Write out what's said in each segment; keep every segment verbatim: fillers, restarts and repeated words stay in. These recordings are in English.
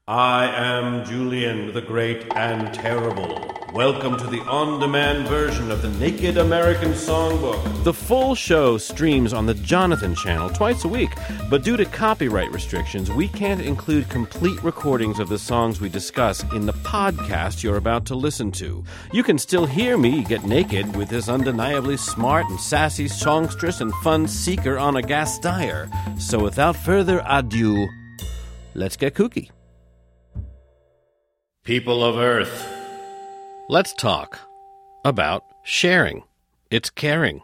I am Julian the Great and Terrible. Welcome to the on-demand version of the Naked American Songbook. The full show streams on the Jonathan channel twice a week, but due to copyright restrictions, we can't include complete recordings of the songs we discuss in the podcast you're about to listen to. You can still hear me get naked with this undeniably smart and sassy songstress and fun seeker Anna Gasteyer. So without further ado, let's get kooky. People of Earth, let's talk about sharing. It's caring.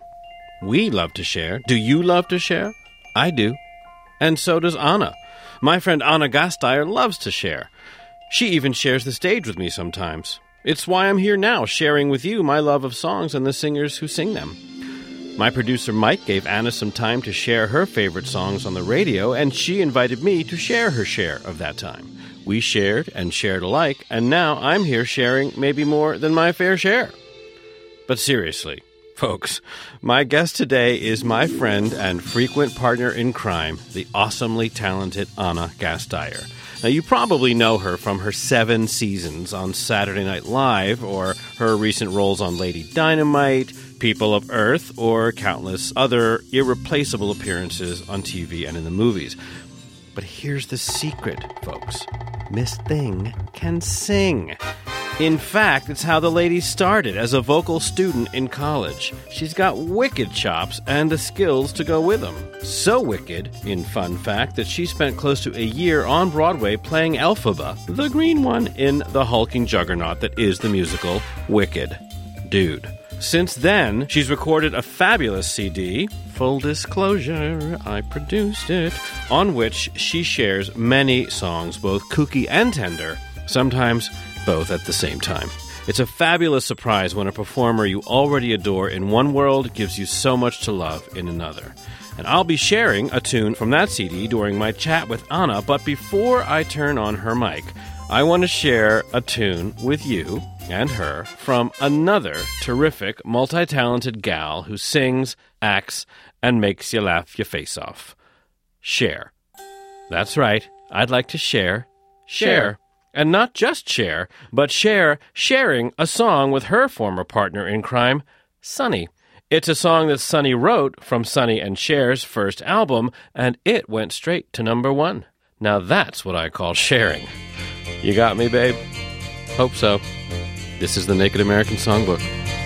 We love to share. Do you love to share? I do. And so does Anna. My friend Anna Gasteyer loves to share. She even shares the stage with me sometimes. It's why I'm here now, sharing with you my love of songs and the singers who sing them. My producer Mike gave Anna some time to share her favorite songs on the radio, and she invited me to share her share of that time. We shared and shared alike, and now I'm here sharing maybe more than my fair share. But seriously, folks, my guest today is my friend and frequent partner in crime, the awesomely talented Anna Gasteyer. Now, you probably know her from her seven seasons on Saturday Night Live, or her recent roles on Lady Dynamite, People of Earth, or countless other irreplaceable appearances on T V and in the movies. But here's the secret, folks. Miss Thing can sing. In fact, it's how the lady started as a vocal student in college. She's got wicked chops and the skills to go with them. So wicked, in fun fact, that she spent close to a year on Broadway playing Elphaba, the green one, in the hulking juggernaut that is the musical Wicked. Dude. Since then, she's recorded a fabulous C D, full disclosure, I produced it, on which she shares many songs, both kooky and tender, sometimes both at the same time. It's a fabulous surprise when a performer you already adore in one world gives you so much to love in another. And I'll be sharing a tune from that C D during my chat with Anna, but before I turn on her mic, I want to share a tune with you and her from another terrific, multi-talented gal who sings, acts, and makes you laugh your face off. Share. That's right. I'd like to share. Share. share. And not just share, but share sharing a song with her former partner in crime, Sunny. It's a song that Sunny wrote from Sunny and Cher's first album, and it went straight to number one. Now that's what I call sharing. You got me, babe? Hope so. This is the Naked American Songbook.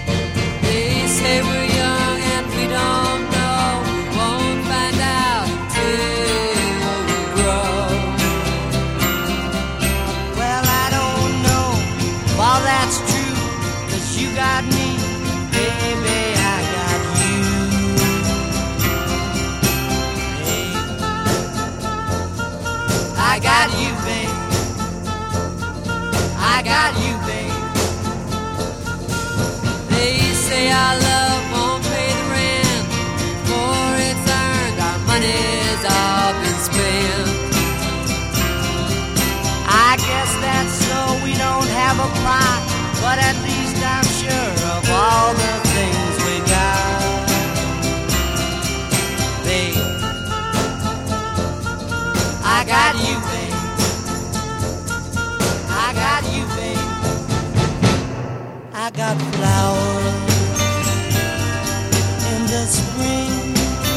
They say we're young and we don't know. We won't find out till we grow. Well, I don't know if all that's true, 'cause you got me, baby, I got you. Hey. I got you, babe. I got you, babe. They say our love won't pay the rent before it's earned. Our money's all been spent. I guess that's so we don't have a plot, but at least I'm sure of all the things we got. Babe, I got you, babe. I got you, babe. I got flowers in the spring.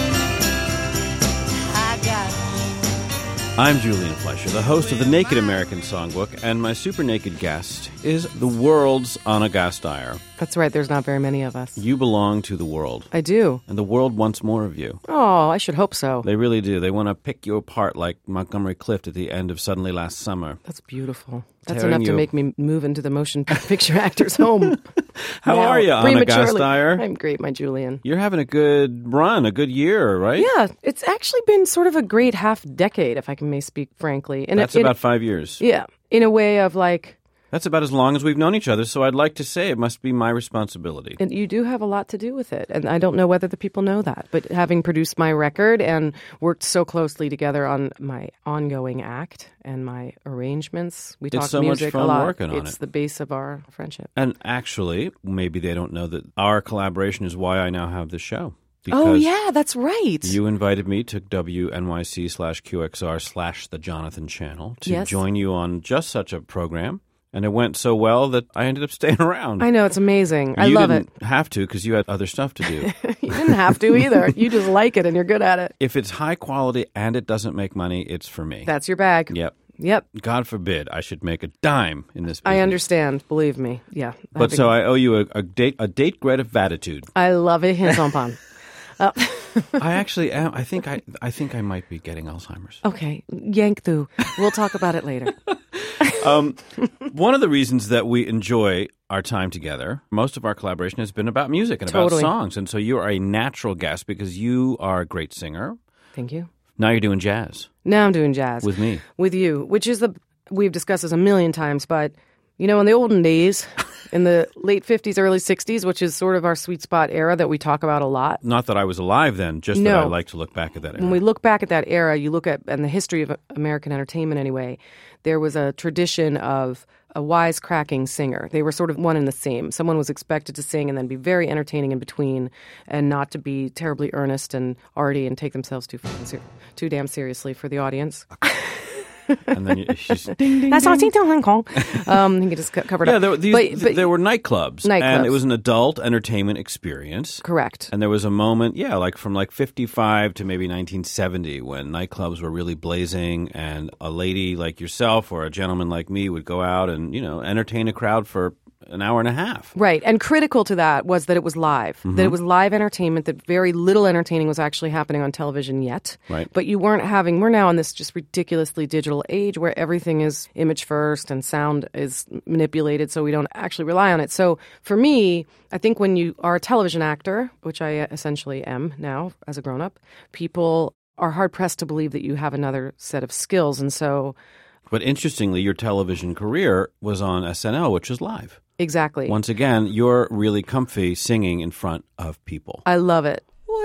I got you. I'm Julian Fleischer, the host of the Naked American Songbook, and my super naked guest is the world's Anna Gasteyer. That's right, there's not very many of us. You belong to the world. I do. And the world wants more of you. Oh, I should hope so. They really do. They want to pick you apart like Montgomery Clift at the end of Suddenly Last Summer. That's beautiful. That's Tearing enough you. to make me move into the motion picture actor's home. How now, are you, Anna prematurely. Gasteyer? I'm great, my Julian. You're having a good run, a good year, right? Yeah, it's actually been sort of a great half decade, if I can may speak frankly. And That's it, about it, five years. Yeah, in a way of like... That's about as long as we've known each other, so I'd like to say it must be my responsibility. And you do have a lot to do with it, and I don't know whether the people know that. But having produced my record and worked so closely together on my ongoing act and my arrangements, we It's talk so much music fun a lot. working on it's it. the base of our friendship. And actually, maybe they don't know that our collaboration is why I now have this show. because Oh, yeah, that's right. you invited me to W N Y C slash Q X R slash the Jonathan Channel to Yes. join you on just such a program. And it went so well that I ended up staying around. I know, it's amazing. I you love it. didn't have to because you had other stuff to do. You didn't have to either. You just like it and you're good at it. If it's high quality and it doesn't make money, it's for me. That's your bag. Yep. Yep. God forbid I should make a dime in this business. I understand. Believe me. Yeah. But so I owe you a, a date a date gratitude. I love it. Hands on pan. I actually am. I think I I think I might be getting Alzheimer's. Okay. Yank through. We'll talk about it later. Um, one of the reasons that we enjoy our time together, most of our collaboration has been about music and Totally. about songs. And so you are a natural guest because you are a great singer. Thank you. Now you're doing jazz Now I'm doing jazz. with me. With you, which is the, we've discussed this a million times, but, you know, in the olden days, in the late fifties, early sixties, which is sort of our sweet spot era that we talk about a lot. Not that I was alive then, just that No. I like to look back at that era. When we look back at that era, you look at, and the history of American entertainment anyway, there was a tradition of a wisecracking singer. They were sort of one and the same. Someone was expected to sing and then be very entertaining in between and not to be terribly earnest and arty and take themselves too fucking ser- too damn seriously for the audience. and then you, she's, ding, ding, That's ding. not Ting Tong Hong Kong. Um, you can just co- cover it Yeah, up. there, were these, But- but- there were nightclubs, Nightclubs. and it was an adult entertainment experience. Correct. And there was a moment, yeah, like from like fifty-five to maybe nineteen seventy when nightclubs were really blazing and a lady like yourself or a gentleman like me would go out and, you know, entertain a crowd for an hour and a half. Right. And critical to that was that it was live, Mm-hmm. that it was live entertainment, that very little entertaining was actually happening on television yet. Right. But you weren't having, we're now in this just ridiculously digital age where everything is image first and sound is manipulated, so we don't actually rely on it. So for me, I think when you are a television actor, which I essentially am now as a grown up, people are hard pressed to believe that you have another set of skills. And so, But interestingly, your television career was on S N L, which is live. exactly. Once again, you're really comfy singing in front of people. I love it.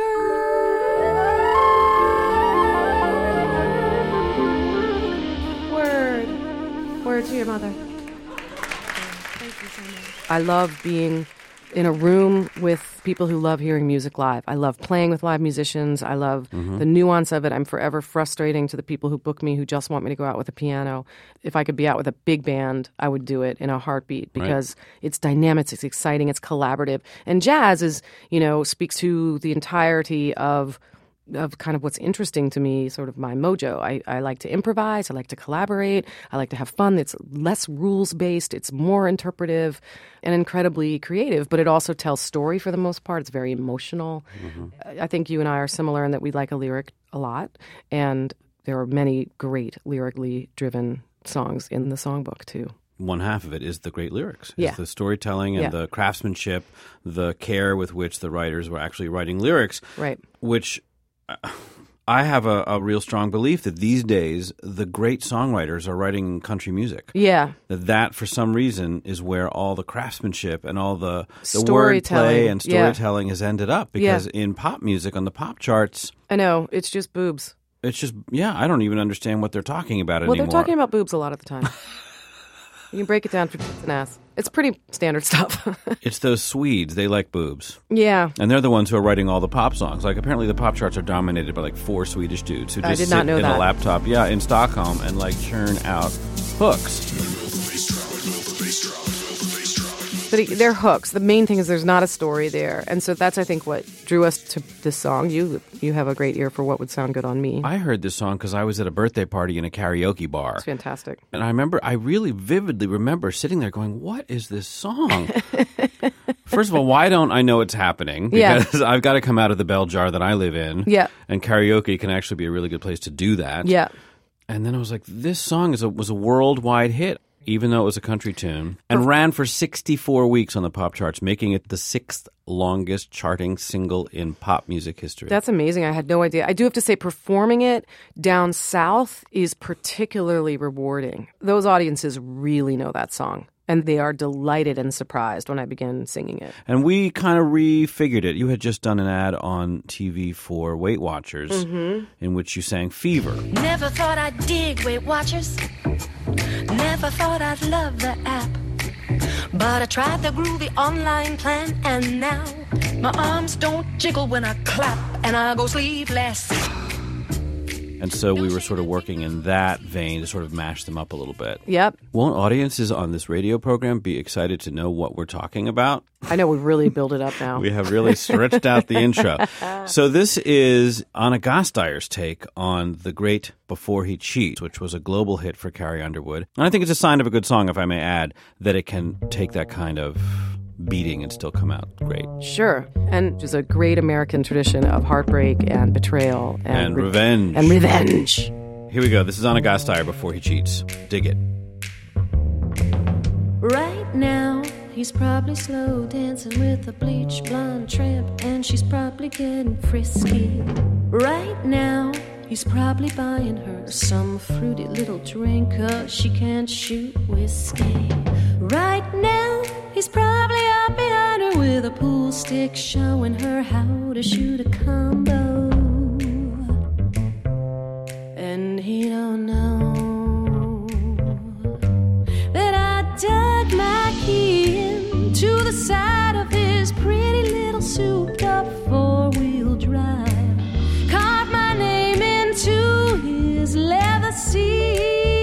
Word. Word to your mother. Thank you so much. I love being in a room with people who love hearing music live. I love playing with live musicians. I love the nuance of it. I'm forever frustrating to the people who book me who just want me to go out with a piano. If I could be out with a big band, I would do it in a heartbeat because it's dynamic, it's exciting, it's collaborative. And jazz is, you know, speaks to the entirety of of kind of what's interesting to me, sort of my mojo. I, I like to improvise. I like to collaborate. I like to have fun. It's less rules-based. It's more interpretive and incredibly creative, but it also tells story for the most part. It's very emotional. Mm-hmm. I think you and I are similar in that we like a lyric a lot, and there are many great lyrically driven songs in the songbook, too. One half of it is the great lyrics. Is Yeah. the storytelling and Yeah. the craftsmanship, the care with which the writers were actually writing lyrics, Right. which I have a, a real strong belief that these days the great songwriters are writing country music. Yeah. That that for some reason is where all the craftsmanship and all the, the Storytelling, wordplay and yeah. storytelling has ended up. Because in pop music, on the pop charts, I know. It's just boobs. it's just, yeah, I don't even understand what they're talking about Well, anymore. they're talking about boobs a lot of the time. You can break it down for tits and ass. It's pretty standard stuff. It's those Swedes. They like boobs. Yeah. And they're the ones who are writing all the pop songs. Like, apparently the pop charts are dominated by, like, four Swedish dudes who I just did sit not know in that. a laptop, yeah, in Stockholm and, like, churn out hooks. But it, they're hooks. The main thing is there's not a story there. And so that's, I think, what drew us to this song. You you have a great ear for what would sound good on me. I heard this song because I was at a birthday party in a karaoke bar. It's fantastic. And I remember, I really vividly remember sitting there going, what is this song? First of all, why don't I know it's happening? Yeah. Because I've got to come out of the bell jar that I live in. Yeah. And karaoke can actually be a really good place to do that. Yeah. And then I was like, this song is a, was a worldwide hit, even though it was a country tune, and ran for sixty-four weeks on the pop charts, making it the sixth longest charting single in pop music history. That's amazing. I had no idea. I do have to say, performing it down south is particularly rewarding. Those audiences really know that song. And they are delighted and surprised when I begin singing it. And we kind of refigured it. You had just done an ad on T V for Weight Watchers Mm-hmm. in which you sang Fever. Never thought I'd dig Weight Watchers. Never thought I'd love the app. But I tried the groovy online plan, and now My arms don't jiggle when I clap, and I go sleeveless. And so we were sort of working in that vein to sort of mash them up a little bit. Yep. Won't audiences on this radio program be excited to know what we're talking about? I know we've really built it up now. We have really stretched out the intro. So this is Anna Gasteyer's take on the great Before He Cheats, which was a global hit for Carrie Underwood. And I think it's a sign of a good song, if I may add, that it can take that kind of beating and still come out great. Sure. And there's a great American tradition of heartbreak and betrayal. And, And re- revenge. And revenge. Here we go. This is Anna Gasteyer, Before He Cheats. Dig it. Right now, he's probably slow dancing with a bleach blonde tramp, and she's probably getting frisky. Right now, he's probably buying her some fruity little drink, 'cause she can't shoot whiskey. Right now, he's probably up behind her with a pool stick, showing her how to shoot a combo. And he don't know that I dug my key into the side of his pretty little souped-up four-wheel drive, carved my name into his leather seat.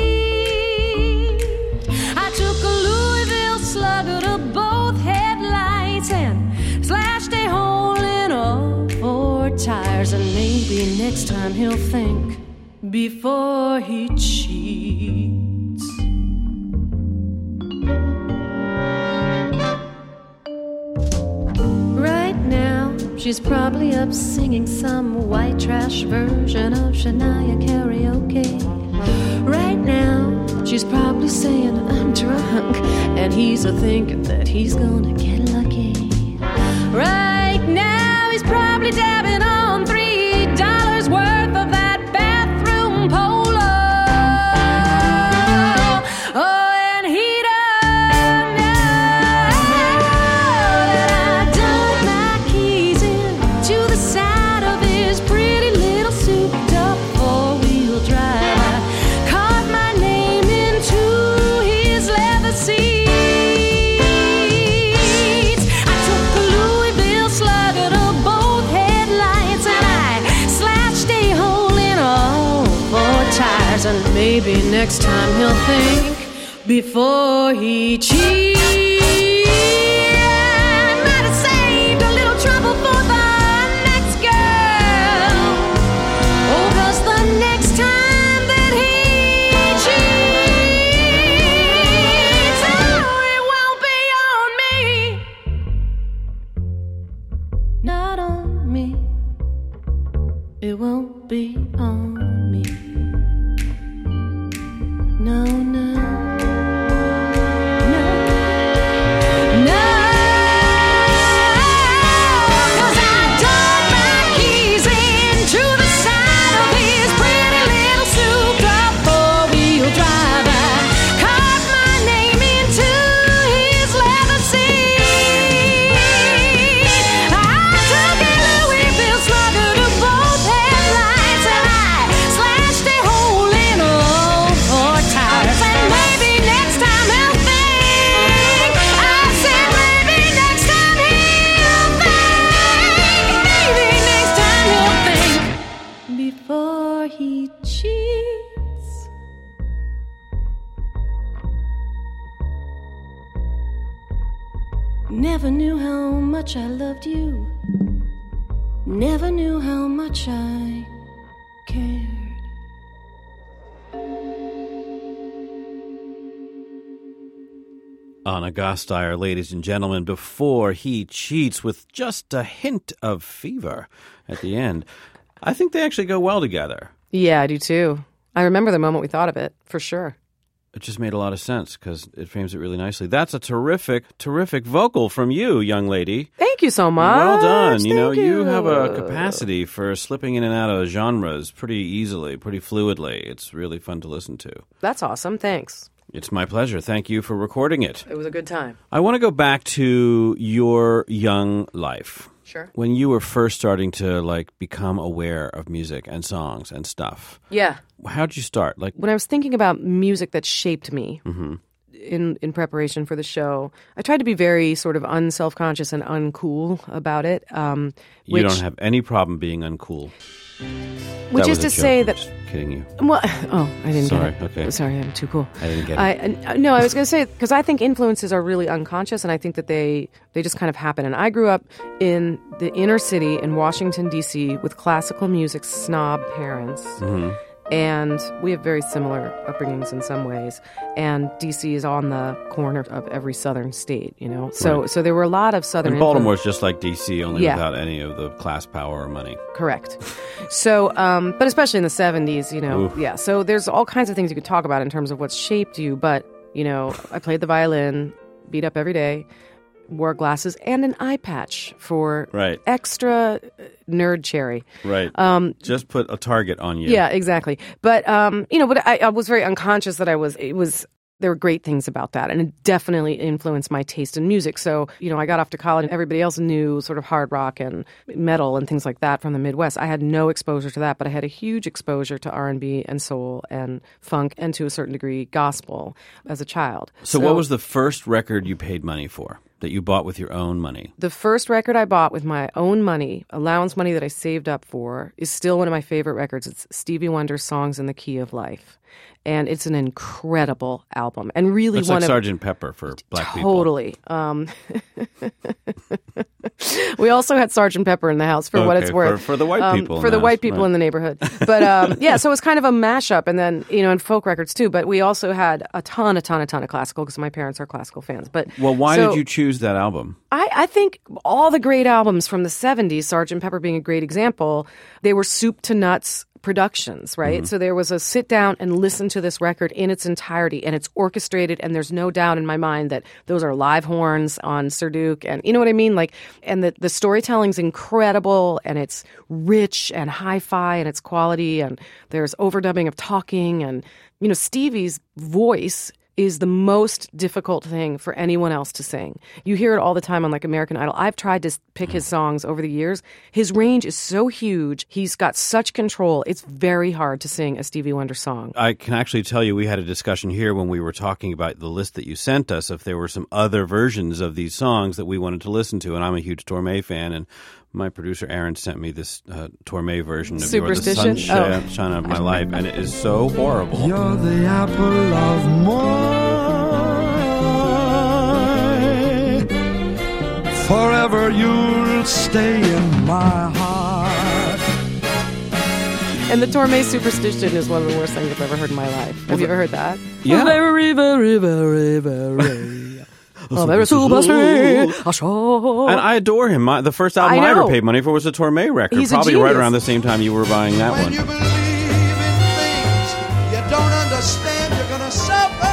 I took a Louisville Slugger to both headlights and slashed a hole in all four tires. And maybe next time he'll think before he cheats. Right now, she's probably up singing some white trash version of Shania karaoke. Right now, she's probably saying, I'm drunk, and he's a-thinking that he's gonna get lucky. Right now, he's probably dabbing on three dollars worth of that bathroom polo. Oh, and he don't know that I dug my keys into the side of his pretty little souped-up four-wheel drive, carved my name into his leather seats. I took a Louisville Slugger to both headlights, and I slashed a hole in all four tires. And maybe next time he'll think before he cheats. I might have saved a little trouble for the next girl. Oh, 'cause the next time that he cheats, oh, it won't be on me. Not on me. It won't be on me. No, no. No. No. 'Cause I dug my keys into the side of his pretty little souped-up four-wheel drive. I carved my name into his leather seat. I took a Louisville Slugger to both headlights, and I slashed a hole in all four tires. And maybe next time he'll think. I said maybe next time he'll think. Maybe next time he'll think before he cheats. Never knew how much I loved you. Never knew how much I cared. Anna Gasteyer, ladies and gentlemen, Before He Cheats, with just a hint of fever at the end. I think they actually go well together. Yeah, I do too. I remember the moment we thought of it, for sure. It just made a lot of sense because it frames it really nicely. That's a terrific, terrific vocal from you, young lady. Thank you so much. Well done. You know, Thank you have a capacity for slipping in and out of genres pretty easily, pretty fluidly. It's really fun to listen to. That's awesome. Thanks. It's my pleasure. Thank you for recording it. It was a good time. I want to go back to your young life. Sure. When you were first starting to like become aware of music and songs and stuff. Yeah. How'd you start? Like, When I was thinking about music that shaped me, mhm. in in preparation for the show. I tried to be very sort of unself-conscious and uncool about it. Um, You which, don't have any problem being uncool. which That is was to a joke. say I'm that. just kidding you. Well, oh, I didn't Sorry, get it. okay. Sorry, I'm too cool. I didn't get it. I, I- no, I was going to say because I think influences are really unconscious, and I think that they they just kind of happen. And I grew up in the inner city in Washington D C with classical music snob parents, Mm-hmm. and we have very similar upbringings in some ways. And D C is on the corner of every southern state, you know. So Right. so there were a lot of southern. And Baltimore's just like D C, only Yeah. without any of the class power or money. Correct. So, um, but especially in the seventies, you know, Oof. yeah. So there's all kinds of things you could talk about in terms of what's shaped you. But, you know, I played the violin, beat up every day, wore glasses and an eye patch for Right. extra uh, nerd cherry. Right. Um, Just put a target on you. Yeah, exactly. But, um, you know, but I, I was very unconscious that I was, it was, there were great things about that. And it definitely influenced my taste in music. So, you know, I got off to college and everybody else knew sort of hard rock and metal and things like that from the Midwest. I had no exposure to that, but I had a huge exposure to R and B and soul and funk and to a certain degree gospel as a child. So, what was the first record you paid money for that you bought with your own money? The first record I bought with my own money, allowance money that I saved up for, is still one of my favorite records. It's Stevie Wonder's Songs in the Key of Life. And it's an incredible album. And really It's one like of Sergeant Pepper for black people. Totally. Um, we also had Sergeant Pepper in the house for what Okay, it's worth. for- for the white Um, people in For the the white house, people right. in the neighborhood. But um, yeah, so it was kind of a mashup. And then, you know, and folk records too. But we also had a ton, a ton, a ton of classical because my parents are classical fans. But Well, why so- did you choose that album? I, I think all the great albums from the seventies, Sergeant Pepper being a great example, they were soup to nuts productions, right? Mm-hmm. So there was a sit down and listen to this record in its entirety, and it's orchestrated, and there's no doubt in my mind that those are live horns on Sir Duke, and you know what I mean? Like, and the, the storytelling's incredible, and it's rich and hi-fi, and it's quality, and there's overdubbing of talking, and, you know, Stevie's voice is the most difficult thing for anyone else to sing. You hear it all the time on like American Idol. I've tried to pick his songs over the years. His range is so huge. He's got such control. It's very hard to sing a Stevie Wonder song. I can actually tell you we had a discussion here when we were talking about the list that you sent us, if there were some other versions of these songs that we wanted to listen to. And I'm a huge Torme fan, and my producer Aaron sent me this uh, Torme version of You're the Superstition? Sunshine Oh. of My Life, and it is so horrible. You're the apple of my eye. Forever you'll stay in my heart. And the Torme Superstition is one of the worst things I've ever heard in my life. Have you ever heard that? Yeah. Very, very, very, very. Oh, very superstition. And I adore him. My, the first album I I, ever know. paid money for was a Torme record, He's a probably right genius. around the same time you were buying that When one. you believe in things you don't understand, you're gonna suffer.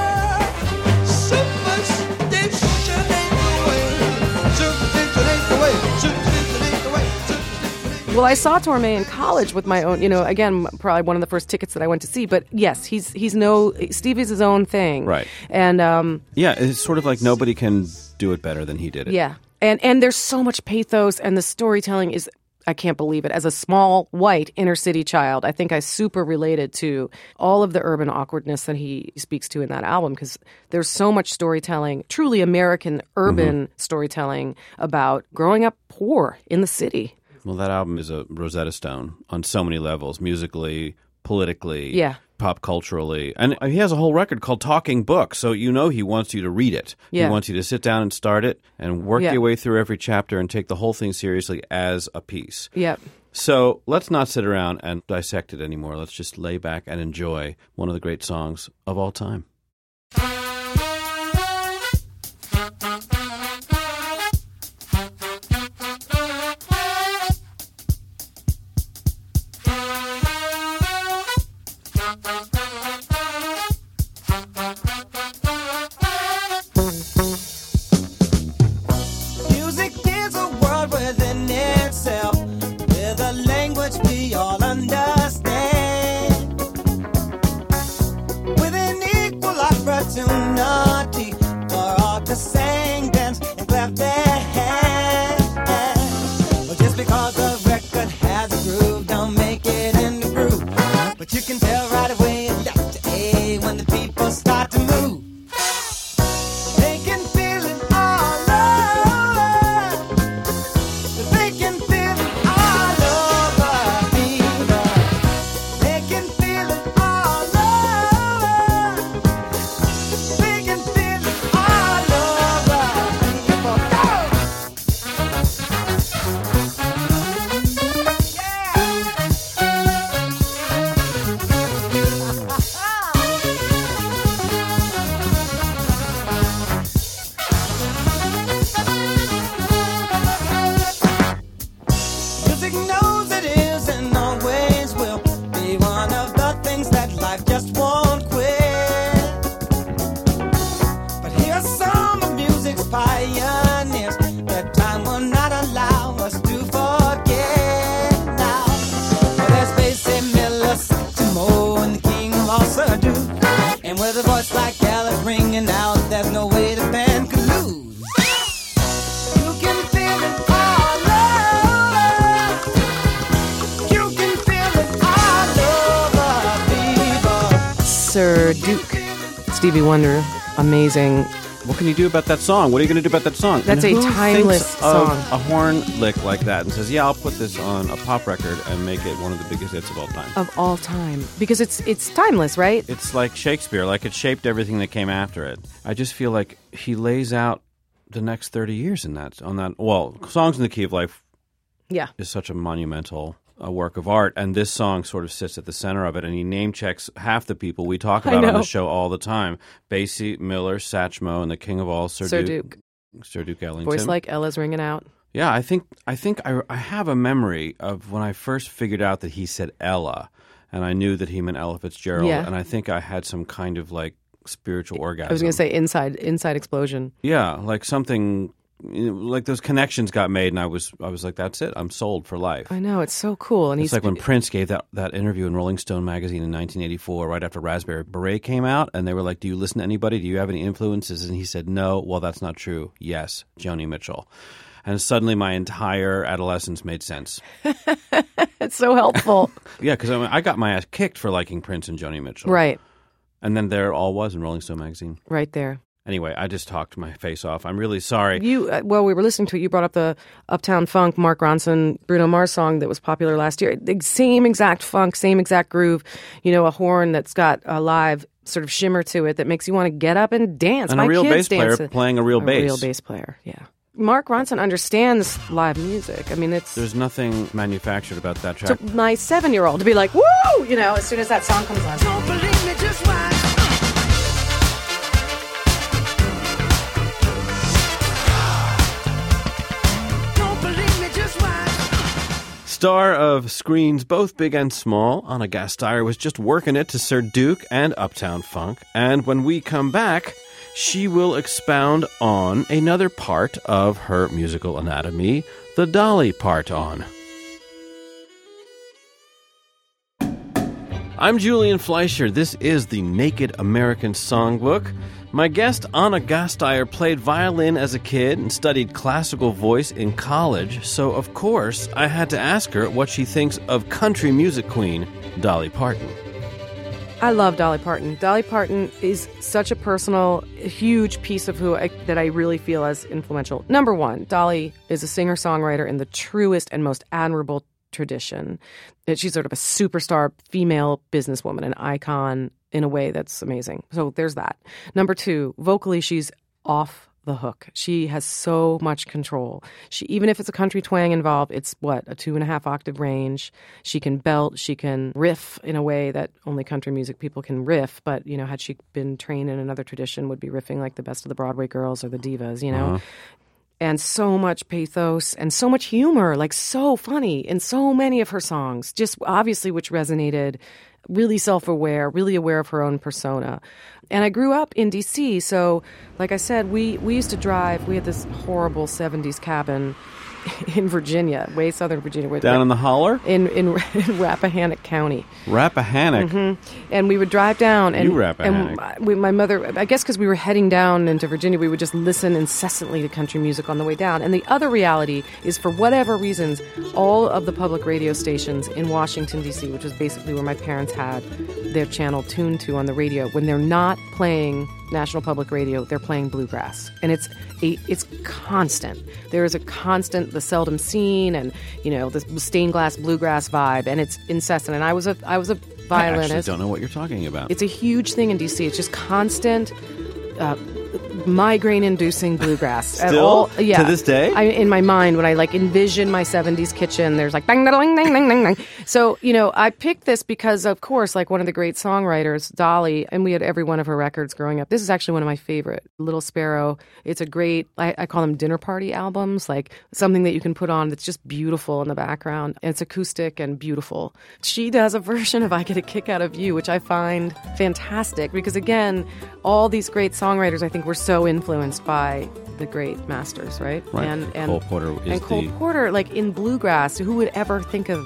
Superstition ain't the way. Superstition ain't the way. Superstition ain't the way. Superstition ain't the way. Well, I saw Torme in college with my own, you know, again, probably one of the first tickets that I went to see. But yes, he's he's no, Stevie's his own thing. Right. And um, Yeah, it's sort of like nobody can do it better than he did it. yeah. And and there's so much pathos, and the storytelling is, I can't believe it. As a small, white, inner city child, I think I super related to all of the urban awkwardness that he speaks to in that album, because there's so much storytelling, truly American urban storytelling about growing up poor in the city. Well, that album is a Rosetta Stone on so many levels, musically, politically, Yeah. pop culturally. And he has a whole record called Talking Book, so you know he wants you to read it. Yeah. He wants you to sit down and start it and work Yeah. your way through every chapter and take the whole thing seriously as a piece. Yep. So let's not sit around and dissect it anymore. Let's just lay back and enjoy one of the great songs of all time. Music is a world within itself, with a language we all understand, with an equal bell is ringing out, there's no way the band could lose. You can feel it all over. You can feel it all over, people. Sir Duke, Stevie Wonder, amazing. What can you do about that song? What are you going to do about that song? That's And a who timeless thinks of song. a horn lick like that and says, yeah, I'll put this on a pop record and make it one of the biggest hits of all time. Of all time, because it's it's timeless, right? It's like Shakespeare, like it shaped everything that came after it. I just feel like he lays out the next thirty years in that, on that, well, Songs in the Key of Life Yeah. is such a monumental a work of art, and this song sort of sits at the center of it, and he name checks half the people we talk I about on know. the show all the time. Basie, Miller, Satchmo, and the king of all, Sir, Sir Duke. Duke. Sir Duke Ellington. Voice like Ella's ringing out. Yeah, I think I think I, I have a memory of when I first figured out that he said Ella, and I knew that he meant Ella Fitzgerald, Yeah. and I think I had some kind of like spiritual orgasm. I was going to say inside inside explosion. Yeah, like something, you know, like those connections got made, and I was I was like, that's it, I'm sold for life. I know, it's so cool. And It's he's like when Prince gave that, that interview in Rolling Stone magazine in nineteen eighty-four, right after Raspberry Beret came out, and they were like, do you listen to anybody? Do you have any influences? And he said, no. Well, that's not true. Yes, Joni Mitchell. And suddenly my entire adolescence made sense. it's so helpful. Yeah, because I, mean, I got my ass kicked for liking Prince and Joni Mitchell. Right, And then there it all was in Rolling Stone magazine. right there. Anyway, I just talked my face off. I'm really sorry. You uh, well, we were listening to it. You brought up the Uptown Funk, Mark Ronson, Bruno Mars song that was popular last year. The same exact funk, same exact groove. You know, a horn that's got a live sort of shimmer to it that makes you want to get up and dance. And My a real kids bass player dance to- playing a real a bass. real bass player. Yeah. Mark Ronson understands live music. I mean, it's There's nothing manufactured about that track. to my seven-year-old to be like, woo! You know, as soon as that song comes on. Don't believe me, just watch. Don't believe me, just watch. Star of screens both big and small, Anna Gasteyer was just working it to Sir Duke and Uptown Funk. And when we come back, she will expound on another part of her musical anatomy, the Dolly part-on. I'm Julian Fleischer. This is the Naked American Songbook. My guest, Anna Gasteyer, played violin as a kid and studied classical voice in college, so of course I had to ask her what she thinks of country music queen Dolly Parton. I love Dolly Parton. Dolly Parton is such a personal, huge piece of who I, that I really feel as influential. Number one, Dolly is a singer-songwriter in the truest and most admirable tradition. She's sort of a superstar female businesswoman, an icon in a way that's amazing. So there's that. Number two, vocally, she's off the hook. She has so much control. She, even if it's a country twang involved, it's what, a two and a half octave range. She can belt, she can riff in a way that only country music people can riff. But, you know, had she been trained in another tradition, would be riffing like the best of the Broadway girls or the divas, you know? Uh-huh. And so much pathos and so much humor, like so funny in so many of her songs, just obviously which resonated, really self-aware, really aware of her own persona. And I grew up in D C, so like I said, we, we used to drive, we had this horrible seventies cabin in Virginia, way southern Virginia. where- Down in the holler? in, in, in Rappahannock County. Rappahannock. Mm-hmm. And we would drive down, and, You Rappahannock. and we, my mother, I guess because we were heading down into Virginia, we would just listen incessantly to country music on the way down. And the other reality is, for whatever reasons, all of the public radio stations in Washington, D C, which was basically where my parents had their channel tuned to on the radio, when they're not playing National Public Radio, they're playing bluegrass. And it's a, it's constant. There is a constant, the seldom seen, and, you know, the stained glass bluegrass vibe, and it's incessant. And I was a, I was a I violinist. actually don't know what you're talking about. It's a huge thing in D C. It's just constant, uh, migraine-inducing bluegrass. At Still? all, yeah. To this day? I, in my mind, when I like envision my seventies kitchen, there's like bang, dang, dang, dang, dang, dang. So, you know, I picked this because, of course, like one of the great songwriters, Dolly, and we had every one of her records growing up. This is actually one of my favorite, Little Sparrow. It's a great, I, I call them dinner party albums, like something that you can put on that's just beautiful in the background. And it's acoustic and beautiful. She does a version of I Get a Kick Out of You, which I find fantastic because, again, all these great songwriters, I think, were so influenced by the great masters, right? Right. And, and Cole Porter is and Cole the- Porter, like in bluegrass, who would ever think of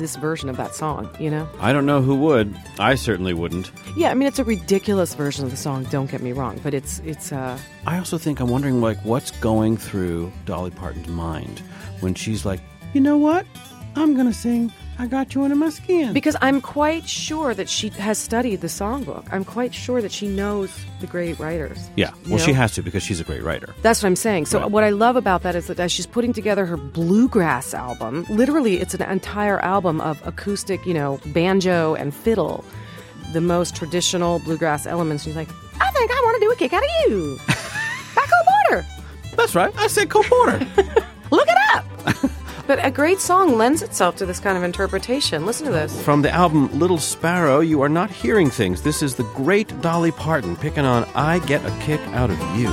this version of that song, you know? I don't know who would. I certainly wouldn't. Yeah, I mean, it's a ridiculous version of the song, don't get me wrong, but it's, it's, uh... I also think I'm wondering, like, what's going through Dolly Parton's mind when she's like, you know what? I'm gonna sing I Got You Under My Skin. Because I'm quite sure that she has studied the songbook. I'm quite sure that she knows the great writers. Yeah, you well, know? she has to because she's a great writer. That's what I'm saying. So Right. what I love about that is that as she's putting together her bluegrass album, literally it's an entire album of acoustic, you know, banjo and fiddle, the most traditional bluegrass elements. She's like, I think I want to do a kick out of you. By Cole Porter. That's right. I said Cole Porter. Look it up. But a great song lends itself to this kind of interpretation. Listen to this. From the album Little Sparrow, you are not hearing things. This is the great Dolly Parton picking on I Get a Kick Out of You.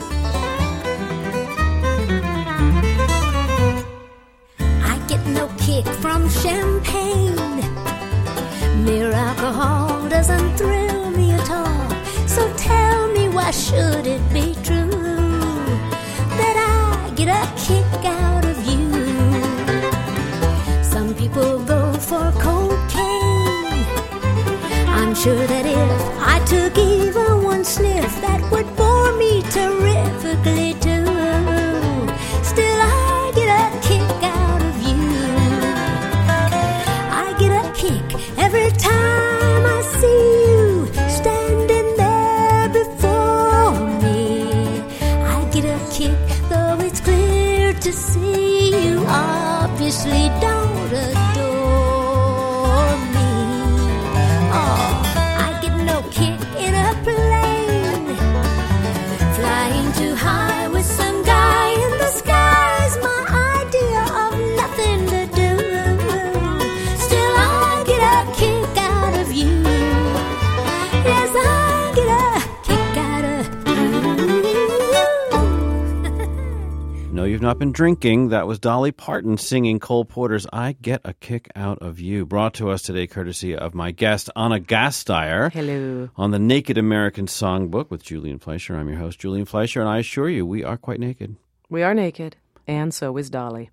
I get no kick from champagne. Mere alcohol doesn't thrill me at all. So tell me, why should it be true that I get a kick out of you? Some people go for cocaine. I'm sure that if I took even one sniff, that would bore me terrifically too. Still, I get a kick out of you. I get a kick every time I see you standing there before me. I get a kick, though it's clear to see you obviously don't adore me. Oh, I get no kick in a plane, flying too high with some guy in the sky's my idea of nothing to do. Still, I get a kick out of you. Yes, I get a kick out of you. No, you've not been drinking. That was Dolly Parton singing Cole Porter's I Get a Kick Out of You, brought to us today courtesy of my guest, Anna Gasteyer. Hello. On the Naked American Songbook with Julian Fleischer. I'm your host, Julian Fleischer, and I assure you, we are quite naked. We are naked, and so is Dolly.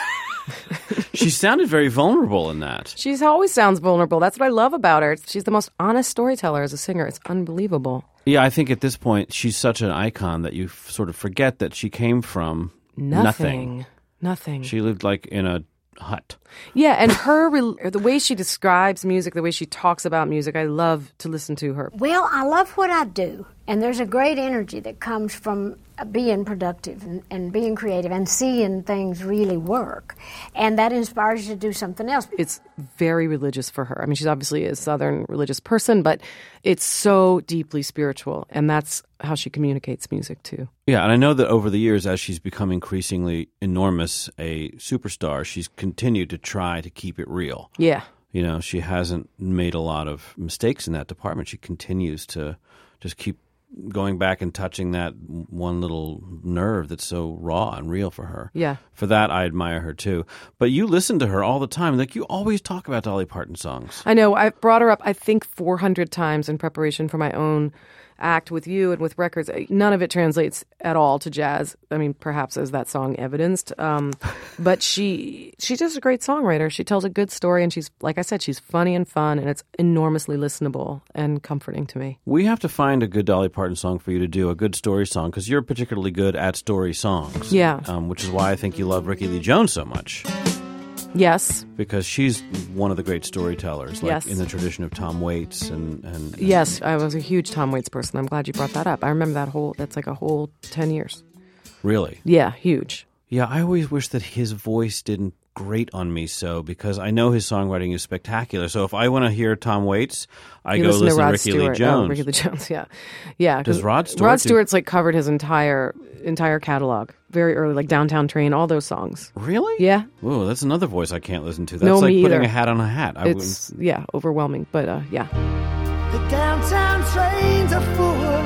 She sounded very vulnerable in that. She always sounds vulnerable. That's what I love about her. She's the most honest storyteller as a singer. It's unbelievable. Yeah, I think at this point, she's such an icon that you f- sort of forget that she came from Nothing. nothing. Nothing. She lived like in a hut. Yeah, and her rel- the way she describes music, the way she talks about music, I love to listen to her. Well, I love what I do, and there's a great energy that comes from being productive and, and being creative and seeing things really work, and that inspires you to do something else. It's very religious for her. I mean, she's obviously a Southern religious person, but it's so deeply spiritual, and that's how she communicates music, too. Yeah, and I know that over the years, as she's become increasingly enormous, a superstar, she's continued to try to keep it real. Yeah. You know, she hasn't made a lot of mistakes in that department. She continues to just keep going back and touching that one little nerve that's so raw and real for her. Yeah. For that, I admire her too. But you listen to her all the time. Like, you always talk about Dolly Parton songs. I know. I brought her up, I think, four hundred times in preparation for my own act with you and with records. None of it translates at all to jazz. I mean, perhaps as that song evidenced. Um, but she she's just a great songwriter. She tells a good story, and she's, like I said, she's funny and fun, and it's enormously listenable and comforting to me. We have to find a good Dolly Parton song for you to do, a good story song, because you're particularly good at story songs. Yeah. Um, which is why I think you love Rickie Lee Jones so much. Yes. Because she's one of the great storytellers, like Yes. in the tradition of Tom Waits and, and Yes, I was a huge Tom Waits person. I'm glad you brought that up. I remember that whole, that's like a whole ten years. Really? Yeah, huge. Yeah, I always wish that his voice didn't grate on me so, because I know his songwriting is spectacular. So if I want to hear Tom Waits, I You go listen, to, Rod Rickie Stewart. Lee Jones. Oh, Rickie Lee Jones, yeah. Yeah. Does 'cause Rod Stewart Rod do- Stewart's like covered his entire entire catalog very early, like Downtown Train, all those songs. Really? Yeah. Whoa, that's another voice I can't listen to. That's No, like me putting either. a hat on a hat. I It's, yeah, overwhelming, but uh, yeah. The downtown trains are full,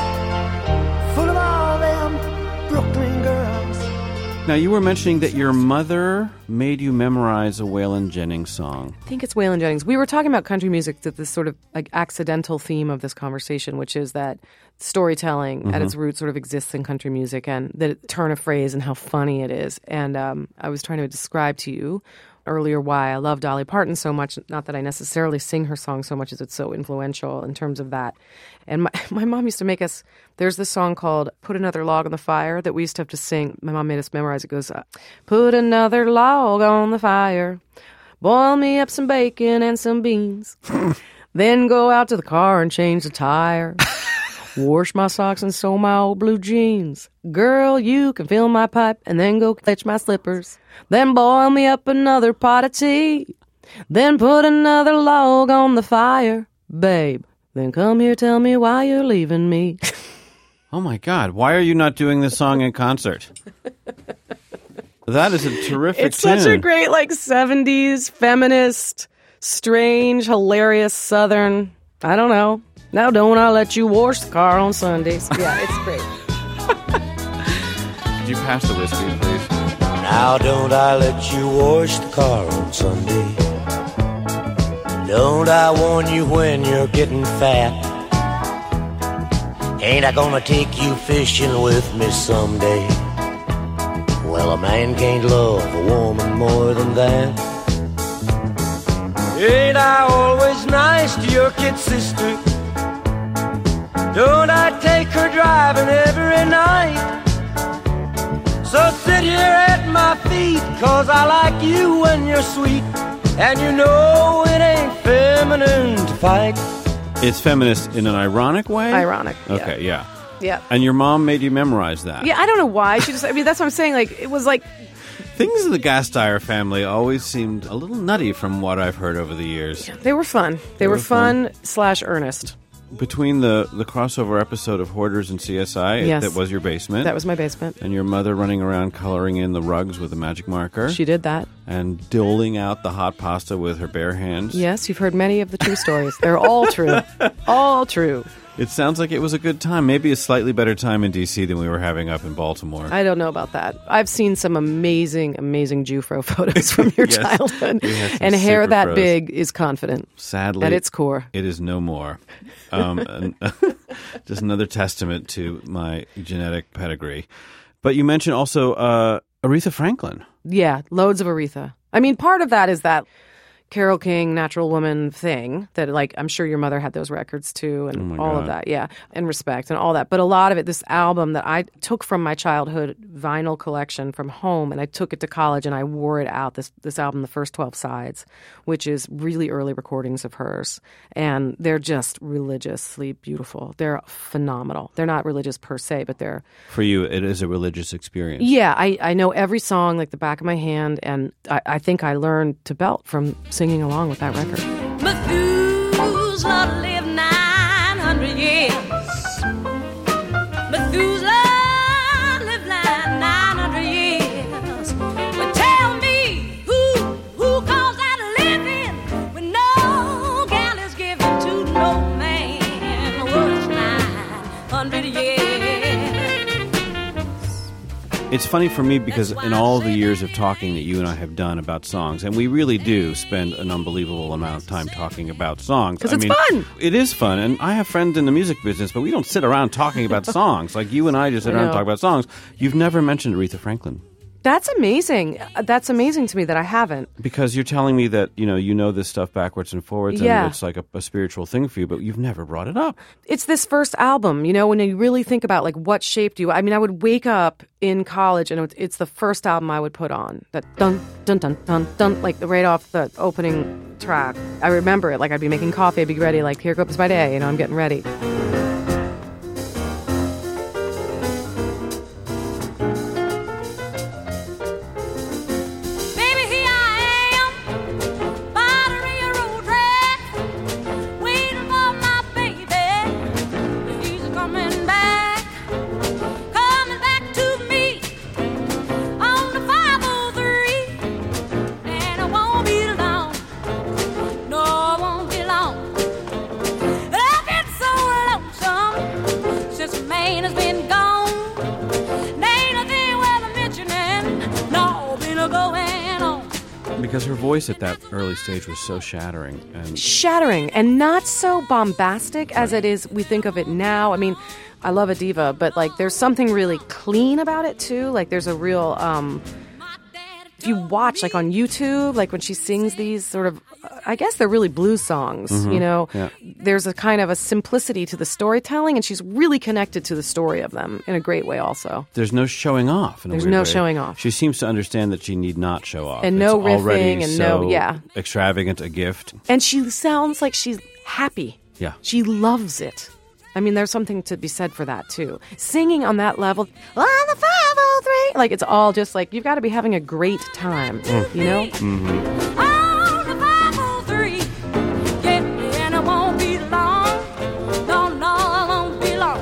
full of all them Brooklyn girls. Now, you were mentioning that your mother made you memorize a Waylon Jennings song. I think it's Waylon Jennings. We were talking about country music, that this sort of like accidental theme of this conversation, which is that storytelling Mm-hmm. at its root sort of exists in country music, and the turn of phrase and how funny it is. And um, I was trying to describe to you earlier why I love Dolly Parton so much. Not that I necessarily sing her song so much as it's so influential in terms of that. And my, my mom used to make us, there's this song called Put Another Log on the Fire that we used to have to sing. My mom made us memorize. It goes, uh, put another log on the fire, boil me up some bacon and some beans, then go out to the car and change the tire. Wash my socks and sew my old blue jeans. Girl, you can fill my pipe and then go fetch my slippers. Then boil me up another pot of tea. Then put another log on the fire. Babe, then come here, tell me why you're leaving me. Oh my God, why are you not doing this song in concert? That is a terrific It's tune. such a great, like, seventies, feminist, strange, hilarious, Southern, I don't know. Now don't I let you wash the car on Sundays. Yeah, it's great. Could you pass the whiskey, please? Now don't I let you wash the car on Sunday. Don't I warn you when you're getting fat. Ain't I gonna take you fishing with me someday. Well, a man can't love a woman more than that. Ain't I always nice to your kid sister? Don't I take her driving every night? So sit here at my feet, cause I like you when you're sweet. And you know it ain't feminine to fight. It's feminist in an ironic way? Ironic, yeah. Okay, yeah. Yeah. And your mom made you memorize that? Yeah, I don't know why. She just, I mean, that's what I'm saying. Like, it was like, Things of the Gasteyer family always seemed a little nutty from what I've heard over the years. they were fun. They, were, were fun. fun slash earnest. Between the, the crossover episode of Hoarders and C S I, Yes. that was your basement. That was my basement. And your mother running around coloring in the rugs with a magic marker. She did that. And doling out the hot pasta with her bare hands. Yes, you've heard many of the true stories. They're all true. All true. It sounds like it was a good time. Maybe a slightly better time in D C than we were having up in Baltimore. I don't know about that. I've seen some amazing, amazing Jufro photos from your Yes. childhood. We had some And hair super that pros. big is confident. Sadly, At its core. it is no more. Um, and, just another testament to my genetic pedigree. But you mentioned also uh, Aretha Franklin. Yeah, loads of Aretha. I mean, part of that is that Carole King, Natural Woman thing that, like, I'm sure your mother had those records too, and Oh my all God. of that, yeah, and Respect and all that. But a lot of it, this album that I took from my childhood vinyl collection from home, and I took it to college and I wore it out. This this album, the first twelve sides, which is really early recordings of hers, and they're just religiously beautiful. They're phenomenal. They're not religious per se, but they're For you, it is a religious experience. yeah. I, I know every song like the back of my hand, and I, I think I learned to belt from singing along with that record. Methuselah lived nine hundred years. Methuselah lived nine hundred years. But tell me, who who calls that living when no gal is given to no man? Was nine hundred years. It's funny for me because in all the years of talking that you and I have done about songs, and we really do spend an unbelievable amount of time talking about songs. 'Cause I it's mean, fun. It is fun, and I have friends in the music business, but we don't sit around talking about songs. Like you and I just sit I around and know. talk about songs. You've never mentioned Aretha Franklin. That's amazing. That's amazing to me that I haven't. Because you're telling me that, you know, you know this stuff backwards and forwards, Yeah. and it's like a, a spiritual thing for you, but you've never brought it up. It's this first album, you know, when you really think about like what shaped you. I mean, I would wake up in college and it would- it's the first album I would put on. That dun dun dun dun dun, like right off the opening track. I remember it. Like I'd be making coffee, I'd be ready. Like here goes my day. You know, I'm getting ready. Baby, here I am, by the railroad track, waiting for my baby. He's coming back, coming back to me on the five oh three, and it won't be long. No, it won't be long. I've been so lonesome since the man has been gone. There ain't nothing worth mentioning. No, been a going on. Because her voice at that early stage was so shattering. And Shattering and not so bombastic as it is we think of it now. I mean, I love a diva, but like there's something really clean about it too. Like there's a real um if you watch, like on YouTube, like when she sings these sort of, I guess they're really blues songs, you know, Yeah. there's a kind of a simplicity to the storytelling, and she's really connected to the story of them in a great way also. There's no showing off. In a There's weird no way. showing off. She seems to understand that she need not show off. And It's no riffing already and so no- yeah. extravagant a gift. And she sounds like she's happy. Yeah. She loves it. I mean, there's something to be said for that, too. Singing on that level, on the five oh three, like it's all just like, you've got to be having a great time, you know? On the five oh three, yeah, and it won't be long. No, no, it won't be long.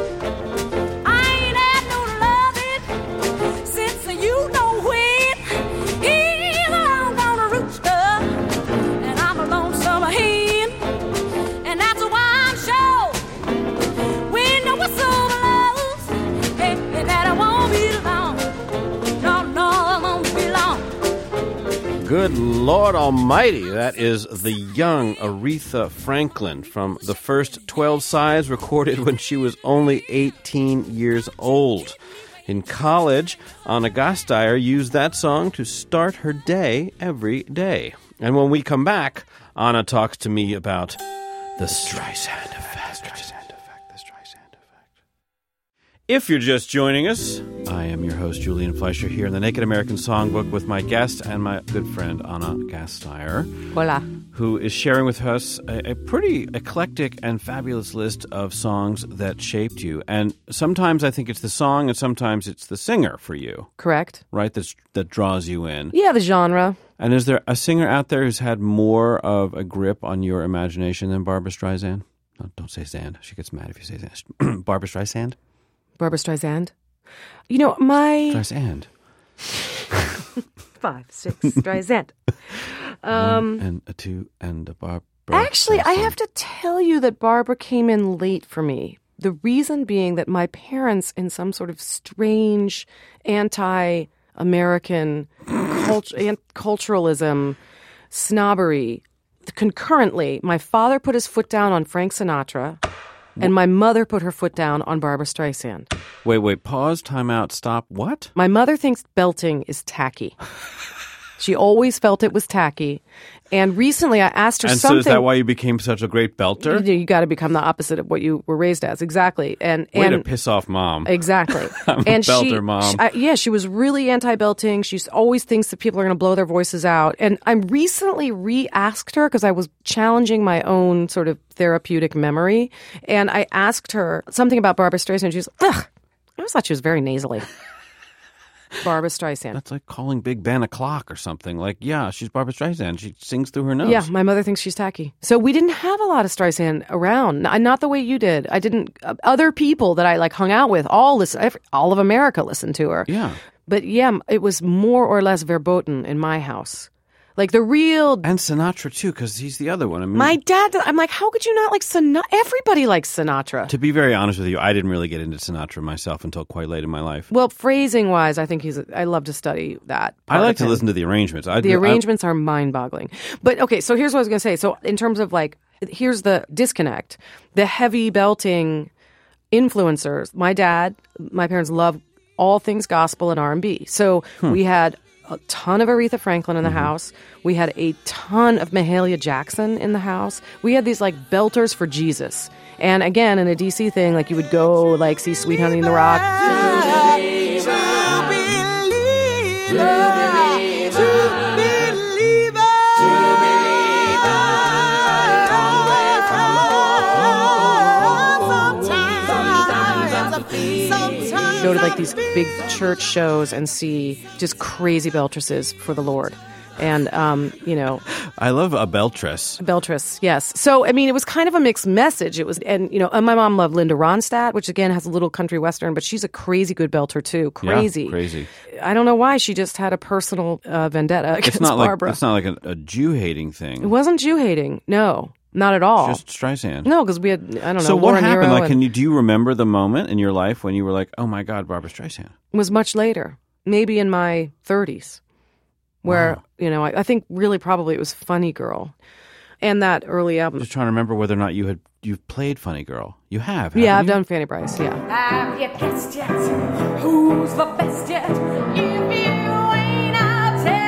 I ain't had no loving since you know when. He's a long gone rooster, and I'm a lonesome hen, and that's why I'm sure when the whistle blows, hey, that it won't be long. No, no, it won't be long. Good Lord Almighty, that is the young Aretha Franklin from the first twelve sides recorded when she was only eighteen years old. In college, Anna Gasteyer used that song to start her day every day. And when we come back, Anna talks to me about the Streisand effect. Streisand effect, the Streisand effect. If you're just joining us, I am your host, Julian Fleischer, here in the Naked American Songbook with my guest and my good friend, Anna Gasteyer, Hola. who is sharing with us a, a pretty eclectic and fabulous list of songs that shaped you. And sometimes I think it's the song and sometimes it's the singer for you, Correct? right, That's, that draws you in. Yeah, the genre. And is there a singer out there who's had more of a grip on your imagination than Barbra Streisand? No, don't say Zand. She gets mad if you say Zand. Barbra Streisand? Barbra Streisand. You know, my... Streisand. Five, six, Streisand. Um, One and a two and a Barbra Actually, I Streisand. have to tell you that Barbara came in late for me. The reason being that my parents, in some sort of strange anti-American cult- ant- culturalism, snobbery, concurrently, my father put his foot down on Frank Sinatra, and my mother put her foot down on Barbra Streisand. Wait, wait, pause, time out, stop. What? My mother thinks belting is tacky. She always felt it was tacky. And recently I asked her And something. so is that why you became such a great belter? You, you got to become the opposite of what you were raised as. Exactly. And Way and to piss off mom. Exactly. I'm a and she, belter, Mom. she- I- yeah, she was really anti-belting. She always thinks that people are going to blow their voices out. And I recently re-asked her because I was challenging my own sort of therapeutic memory. And I asked her something about Barbra Streisand. And she was like, ugh, I always thought she was very nasally. Barbra Streisand. That's like calling Big Ben a clock or something. Like, yeah, she's Barbra Streisand. She sings through her nose. Yeah, my mother thinks she's tacky. So we didn't have a lot of Streisand around. N- Not the way you did. I didn't. Uh, other people that I like hung out with, all listen, every, all of America listened to her. Yeah. But yeah, it was more or less verboten in my house. Like the real. And Sinatra, too, because he's the other one. I mean, My dad. I'm like, how could you not like Sinatra? Everybody likes Sinatra. to be very honest with you, I didn't really get into Sinatra myself until quite late in my life. Well, phrasing wise, I think he's. I love to study that. I part like of to him. listen to the arrangements. I, The I- arrangements are mind-boggling. But okay, so here's what I was going to say. So in terms of like, here's the disconnect. The heavy belting influencers. My dad, my parents love all things gospel and R and B. So we had a ton of Aretha Franklin in the house. We had a ton of Mahalia Jackson in the house. We had these like belters for Jesus. And again, in a D C thing, like you would go like see Sweet Honey in the Rock. Go to like these big church shows and see just crazy beltresses for the Lord. And, um, you know, I love a beltress. Beltress, yes. So, I mean, it was kind of a mixed message. It was, and, you know, and my mom loved Linda Ronstadt, which again has a little country western, but she's a crazy good belter too. Crazy. Yeah, crazy. I don't know why. She just had a personal uh, vendetta against It's not Barbara. like it's not like a, a Jew hating It thing. wasn't Jew hating. No, not at all. Just Streisand. No, because we had, I don't know. So what Laura happened? Nyro Like, and- can you do you remember the moment in your life when you were like, "Oh my God, Barbra Streisand"? It was much later, maybe in my thirties, where, Wow. you know, I, I think really probably it was Funny Girl and that early album. Just trying to remember whether or not you had you've played Funny Girl. You have. Yeah, I've haven't you? done Fanny Bryce, yeah. Have you guessed yet? Who's the best yet? If you ain't, I'll tell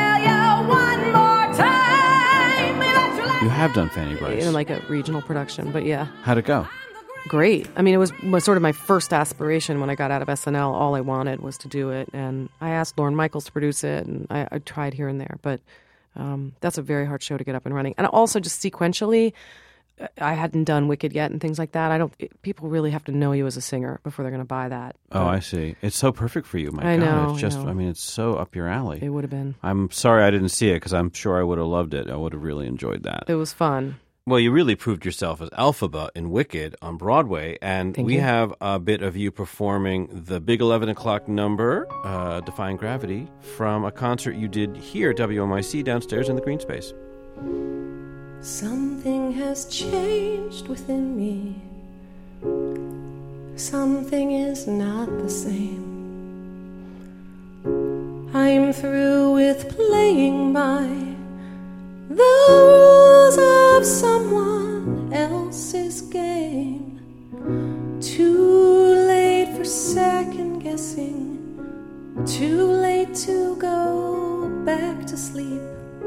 You have done Fanny Bryce. in like a regional production, but yeah. How'd it go? Great. I mean, it was, was sort of my first aspiration when I got out of S N L. All I wanted was to do it, and I asked Lorne Michaels to produce it, and I, I tried here and there, but um, that's a very hard show to get up and running. And also, just sequentially, I hadn't done Wicked yet and things like that. I don't. It, people really have to know you as a singer before they're going to buy that. Oh, I see. It's so perfect for you. My I God, know, it's just. I know. I mean, it's so up your alley. It would have been. I'm sorry I didn't see it because I'm sure I would have loved it. I would have really enjoyed that. It was fun. Well, you really proved yourself as Elphaba in Wicked on Broadway, and Thank we you. have a bit of you performing the big eleven o'clock number, uh, Defying Gravity, from a concert you did here at W M I C downstairs in the green space. Something has changed within me. Something is not the same. I'm through with playing by the rules of someone else's game. Too late for second guessing. Too late to go back to sleep.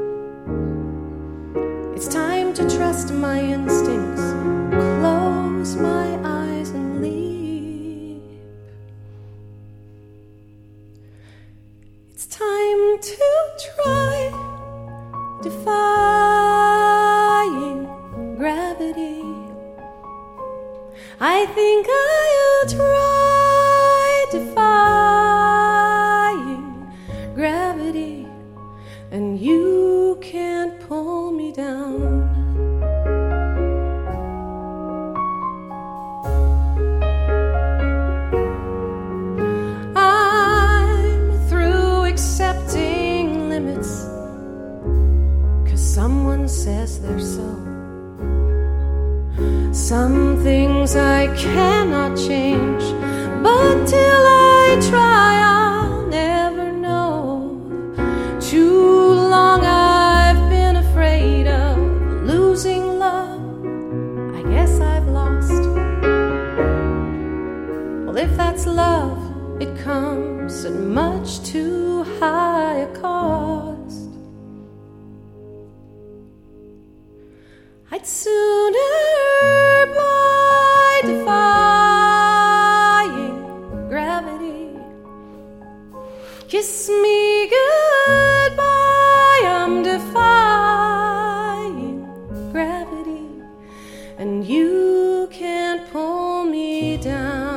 It's time to trust my instincts. Close my eyes and leap. It's time to try defying gravity. I think I'll try defying gravity, and you can't pull me down. I'm through accepting limits, 'cause someone says they're so. Some things I cannot change, but till I try I'll never know. Too long I've been afraid of losing love. I guess I've lost. Well, if that's love, it comes at much too high a cost. I'd sooner by defying gravity. Kiss me goodbye, I'm defying gravity, and you can't pull me down.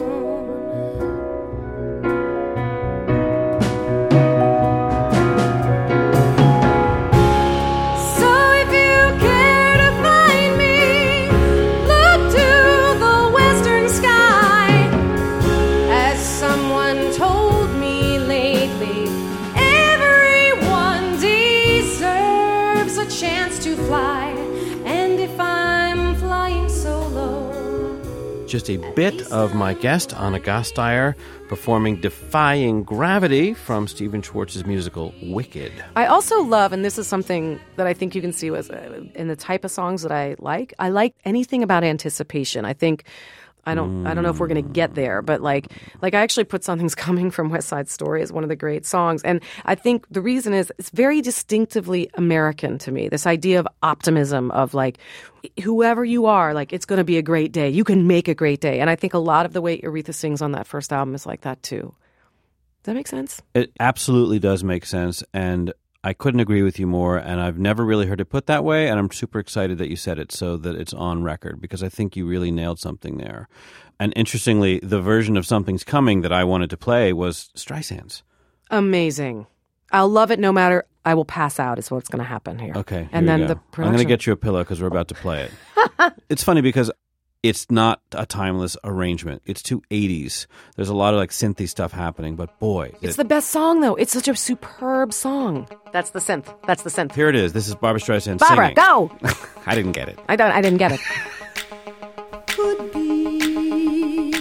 Just a bit of my guest, Anna Gasteyer, performing Defying Gravity from Stephen Schwartz's musical Wicked. I also love, and this is something that I think you can see was uh, in the type of songs that I like. I like anything about anticipation. I think I don't. I don't know if we're going to get there, but like, like I actually put "Something's Coming" from West Side Story as one of the great songs, and I think the reason is it's very distinctively American to me. This idea of optimism, of like, whoever you are, like it's going to be a great day. You can make a great day, and I think a lot of the way Aretha sings on that first album is like that too. Does that make sense? It absolutely does make sense, and I couldn't agree with you more, and I've never really heard it put that way, and I'm super excited that you said it so that it's on record, because I think you really nailed something there. And interestingly, the version of Something's Coming that I wanted to play was Streisand's. Amazing. I'll love it no matter. I will pass out is what's going to happen here. Okay, and here then we go. the I'm production. going to get you a pillow because we're about to play it. It's funny because it's not a timeless arrangement. It's too eighties. There's a lot of like synthy stuff happening, but boy. It's it, the best song, though. It's such a superb song. That's the synth. That's the synth. Here it is. This is Barbra Streisand Barbara, singing. go! I didn't get it. I don't. I didn't get it. Could be.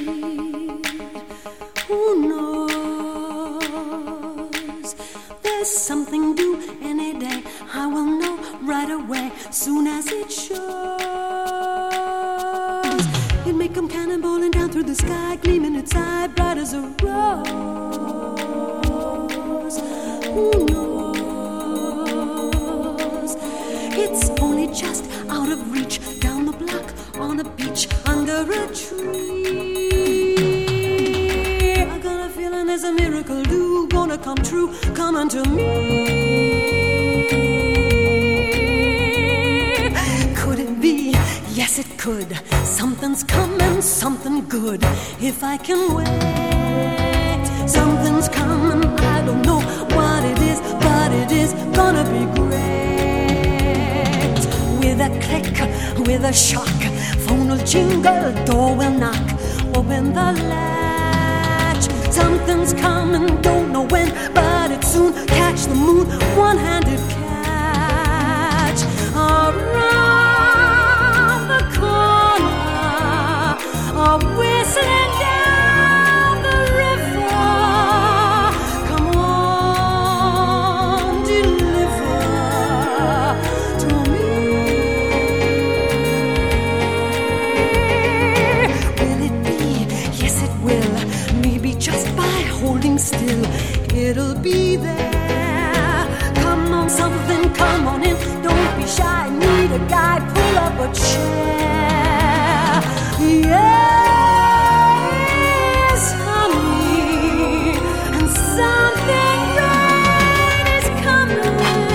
Who knows? There's something due any day. I will know right away, soon as it shows. It may come cannonballing down through the sky, gleaming its eye bright as a rose. Who knows? It's only just out of reach, down the block, on a beach, under a tree. I got a feeling there's a miracle do gonna come true, come unto me. Could it be? Yes, it could. Something's coming, something good. If I can wait, something's coming. I don't know what it is, but it is gonna be great. With a click, with a shock, phone will jingle, door will knock. Open the latch. Something's coming, don't know when, but it's soon. Catch the moon, one-handed catch. Around the corner, a whistling down the river. Come on, deliver to me. Will it be? Yes, it will. Maybe just by holding still, it'll be there. Come on, something, come on in. Don't be shy, need a guy, pull up a chair. Yes, honey, and something good is coming.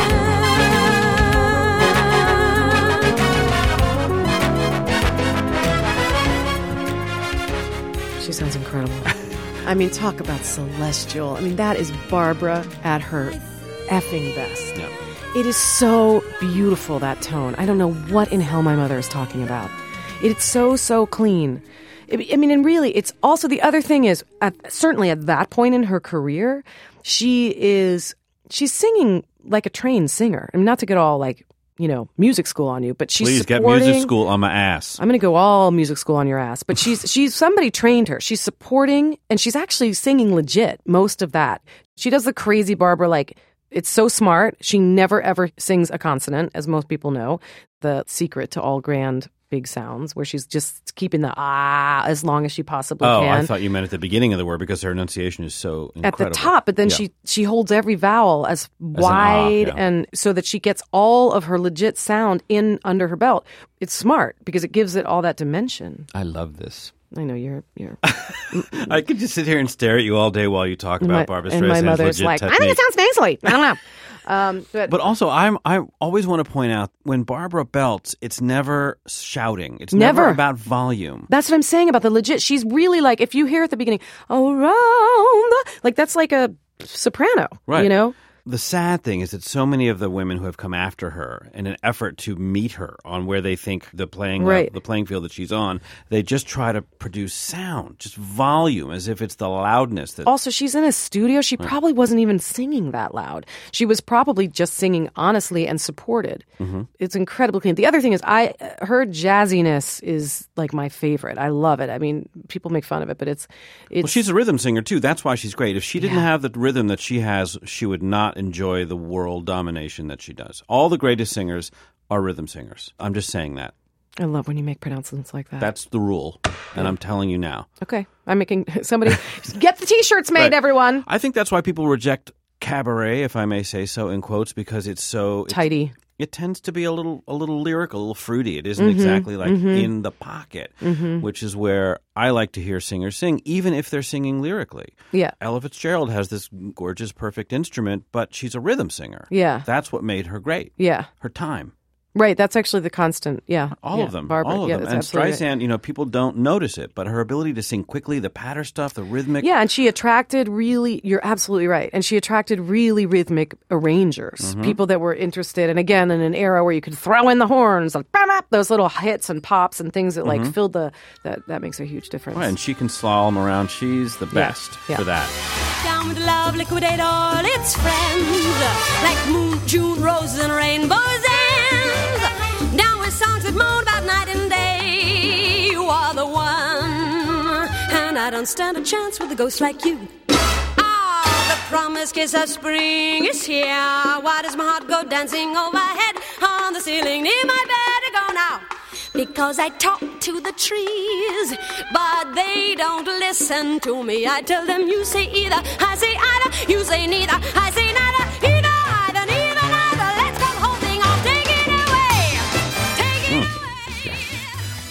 She sounds incredible. I mean, talk about celestial. I mean, that is Barbara at her effing best. Yeah. It is so beautiful, that tone. I don't know what in hell my mother is talking about. It's so, so clean. I I mean, and really, it's also the other thing is, at, certainly at that point in her career, she is, she's singing like a trained singer. I mean, not to get all like, you know, music school on you, but she's Please get supporting- music school on my ass. I'm going to go all music school on your ass. But she's she's somebody trained her. She's supporting, and she's actually singing legit most of that. She does the crazy Barbara, like, it's so smart. She never, ever sings a consonant, as most people know. The secret to all grand big sounds, where she's just keeping the ah as long as she possibly Oh, can. I thought you meant at the beginning of the word because her enunciation is so incredible. At the top, but then Yeah. she she holds every vowel as wide, yeah. and so that she gets all of her legit sound in under her belt. It's smart because it gives it all that dimension. I love this. I know you're you're. I could just sit here and stare at you all day while you talk about my, Barbra and Streisand's my mother's legit like, technique. I think it sounds nasally. I don't know. Um, but, But also, I'm I always want to point out when Barbara belts, it's never shouting. It's never, Never. about volume. that's what I'm saying about the legit. She's really like, if you hear at the beginning, around the, like that's like a soprano, Right. you know? The sad thing is that so many of the women who have come after her in an effort to meet her on where they think the playing Right. the playing field that she's on, they just try to produce sound, just volume, as if it's the loudness that. Also, she's in a studio. She probably wasn't even singing that loud. She was probably just singing honestly and supported. Mm-hmm. It's incredibly clean. The other thing is, I her jazziness is like my favorite. I love it. I mean, people make fun of it, but it's it's. Well, she's a rhythm singer too. That's why she's great. If she didn't Yeah. have the rhythm that she has, she would not enjoy the world domination that she does. All the greatest singers are rhythm singers. I'm just saying that. I love when you make pronouncements like that. That's the rule, and I'm telling you now. Okay, I'm making somebody get the T-shirts made. Right. Everyone, I think that's why people reject cabaret, if I may say so, in quotes, because it's so it's- tidy. It tends to be a little, a little lyrical, a little fruity. It isn't Mm-hmm. exactly like in the pocket, which is where I like to hear singers sing, even if they're singing lyrically. Yeah. Ella Fitzgerald has this gorgeous, perfect instrument, but she's a rhythm singer. Yeah. That's what made her great. Yeah. Her time. Right. That's actually the constant. Yeah. All Yeah. of them. Barbara. All of yeah, them. that's And absolutely right. Streisand, you know, people don't notice it, but her ability to sing quickly, the patter stuff, the rhythmic. Yeah, and she attracted really, you're absolutely right. And she attracted really rhythmic arrangers, Mm-hmm. people that were interested. And again, in an era where you could throw in the horns, like, bam, bam, those little hits and pops and things that like filled the, that, that makes a huge difference. Mm-hmm. Right, and she can slalom around. She's the best Yeah. for that. Down with love, liquidate all its friends, like moon, June, roses, and rainbows ends. Down with songs that moan about night and day. You are the one, and I don't stand a chance with a ghost like you. Ah, the promised kiss of spring is here. Why does my heart go dancing overhead on the ceiling near my bed to go now? Because I talk to the trees, but they don't listen to me. I tell them you say either, I say either, you say neither, I say neither, either, either, neither, neither. Let's go whole thing off, take it away.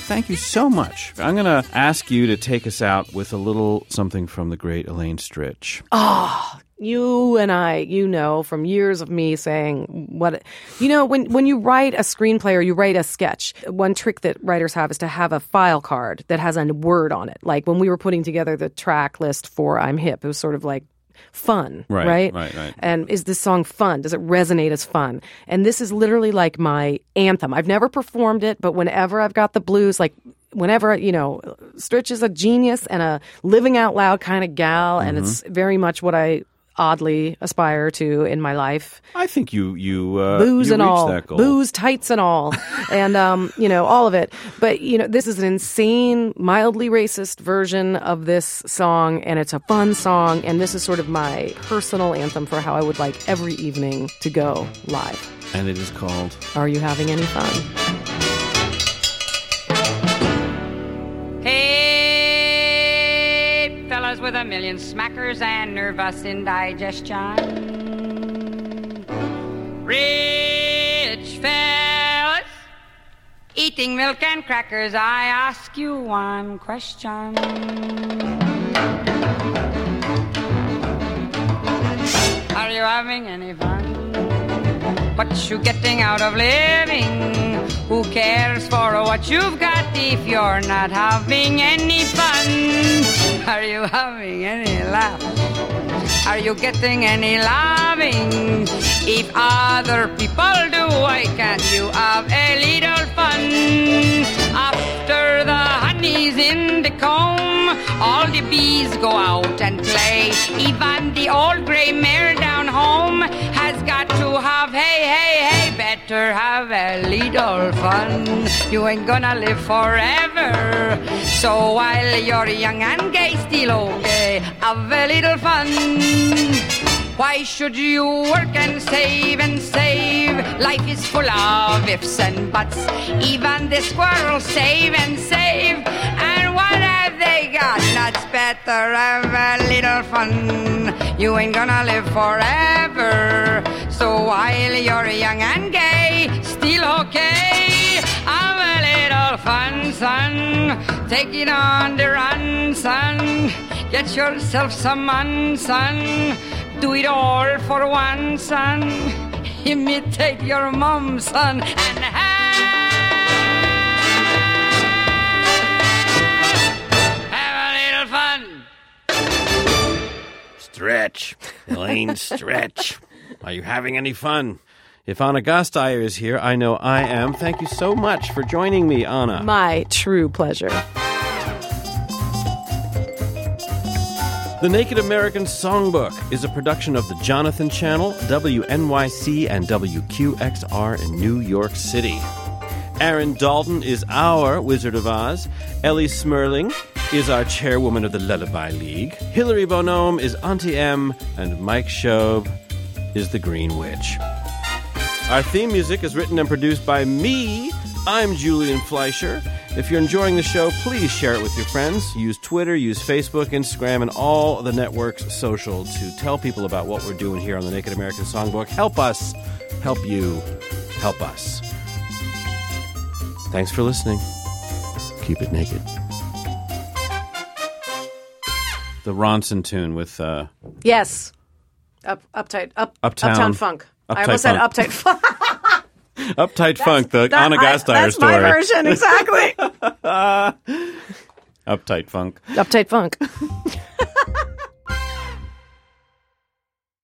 thank you so much. I'm going to ask you to take us out with a little something from the great Elaine Stritch. Oh, you and I, you know, from years of me saying what, you know, when, when you write a screenplay or you write a sketch, one trick that writers have is to have a file card that has a word on it. Like when we were putting together the track list for I'm Hip, it was sort of like fun, Right, right? right, right. And is this song fun? Does it resonate as fun? And this is literally like my anthem. I've never performed it, but whenever I've got the blues, like whenever, you know, Stritch is a genius and a living out loud kind of gal, and Mm-hmm. it's very much what I oddly aspire to in my life. I think you you uh, Booze you and reached all, that goal. booze, tights and all, and um, you know, all of it. But you know, this is an insane, mildly racist version of this song, and it's a fun song. And this is sort of my personal anthem for how I would like every evening to go live. And it is called Are You Having Any Fun? Hey, fellas with a million smackers and nervous indigestion. Rich fellas eating milk and crackers, I ask you one question. Are you having any fun? What you getting out of living? Who cares for what you've got if you're not having any fun? Are you having any laughs? Are you getting any loving? If other people do, why can't you have a little fun? After the honey's in the comb, all the bees go out and play. Even the old gray mare down home has got to have, hey, hey, hey, better have a little fun. You ain't gonna live forever. So while you're young and gay, still okay, have a little fun. Why should you work and save and save? Life is full of ifs and buts. Even the squirrels save and save. And what have they got? Nuts. Better have a little fun. You ain't gonna live forever. So while you're young and gay, still okay, have a little fun, son. Take it on the run, son. Get yourself some fun, son. Do it all for one, son. Imitate your mom, son, and have, have a little fun. Stretch. Elaine Stretch. Are you having any fun? If Anna Gasteyer is here, I know I am. Thank you so much for joining me, Anna. My true pleasure. The Naked American Songbook is a production of the Jonathan Channel, W N Y C, and W Q X R in New York City. Aaron Dalton is our Wizard of Oz. Ellie Smerling is our chairwoman of the Lullaby League. Hilary Bonhomme is Auntie M, and Mike Shobe is the Green Witch. Our theme music is written and produced by me. I'm Julian Fleischer. If you're enjoying the show, please share it with your friends. Use Twitter, use Facebook, Instagram, and all the network's social to tell people about what we're doing here on the Naked American Songbook. Help us. Help you. Help us. Thanks for listening. Keep it naked. the Ronson tune with uh, Yes. Up, uptight, up, Uptown- Uptown Funk. I Uptight almost said Funk. uptight funk. Uptight Funk, the That- Anna I- Gasteyer that's story. my version, exactly. Uptight Funk. Uptight Funk.